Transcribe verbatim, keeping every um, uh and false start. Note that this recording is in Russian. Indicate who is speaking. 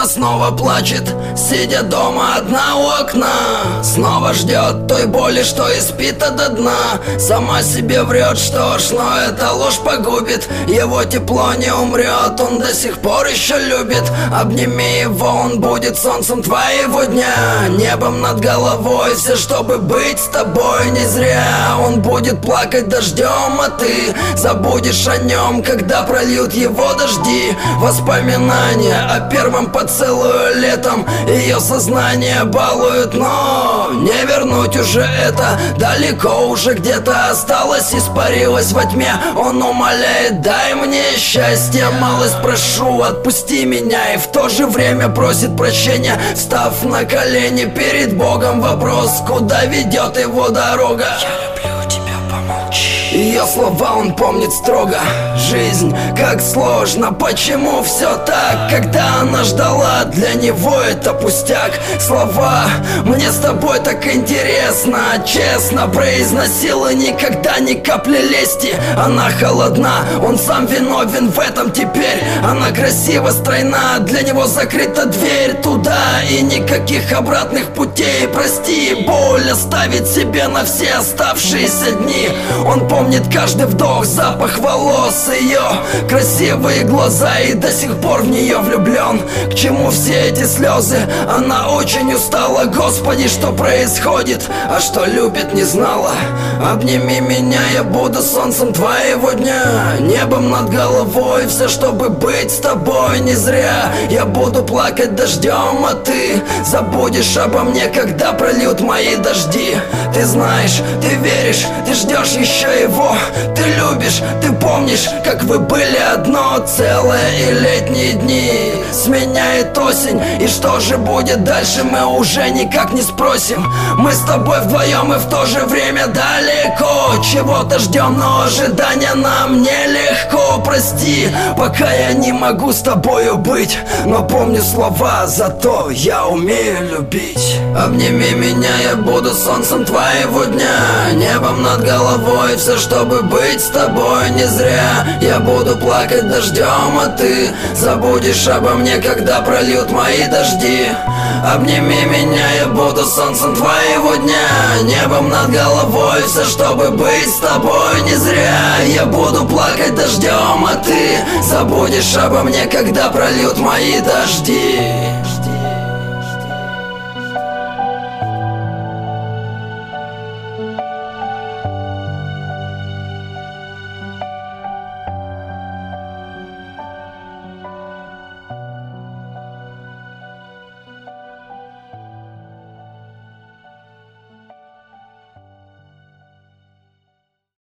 Speaker 1: снова плачет, сидя дома одна у окна. Снова ждет той боли, что испита до дна. Сама себе врет, что ж, но эта ложь погубит. Его тепло не умрет, он до сих пор еще любит. Обними его, он будет солнцем твоего дня, небом над головой, все чтобы быть с тобой. Не зря он будет плакать дождем, а ты забудешь о нем, когда прольют его дожди. Воспоминания о первом поцелуе летом ее сознание балует, но не вернуть уже это. Далеко уже где-то осталось, испарилось во тьме. Он умоляет: дай мне счастье, малость прошу, отпусти меня. И в то же время просит прощения, став на колени перед Богом. Вопрос, куда ведет его дорога? Я люблю тебя, помолчи. Ее слова он помнит строго. Жизнь, как сложно, почему все так? Когда она ждала, для него это пустяк. Слова: мне с тобой так интересно, честно произносила, никогда ни капли лести. Она холодна, он сам виновен в этом теперь. Она красива, стройна, для него закрыта дверь туда, и никаких обратных путей. Прости, боль оставить себе на все оставшиеся дни. Он помнит каждый вдох, запах волос ее, красивые глаза, и до сих пор в нее влюблен. К чему все эти слезы? Она очень устала. Господи, что происходит? А что любит, не знала. Обними меня, я буду солнцем твоего дня, небом над головой, все чтобы быть с тобой. Не зря я буду плакать дождем, а ты забудешь обо мне, когда прольют мои дожди. Ты знаешь, ты веришь, ты ждешь еще его. Ты любишь, ты помнишь, как вы были одно целое, и летние дни сменяет осень. И что же будет дальше, мы уже никак не спросим. Мы с тобой вдвоем и в то же время далеко. Чего-то ждем, но ожидания нам нелегко. Прости, пока я не могу с тобою быть, но помню слова, зато я умею любить. Обними меня, я буду солнцем твоего дня, небом над головой, все чтобы быть с тобой. Не зря я буду плакать дождем, а ты забудешь обо мне, когда прольют мои дожди. Обними меня, я буду солнцем твоего дня, небом над головой, все чтобы быть с тобой. Не зря я буду плакать дождем, а ты забудешь обо мне, когда прольют мои дожди.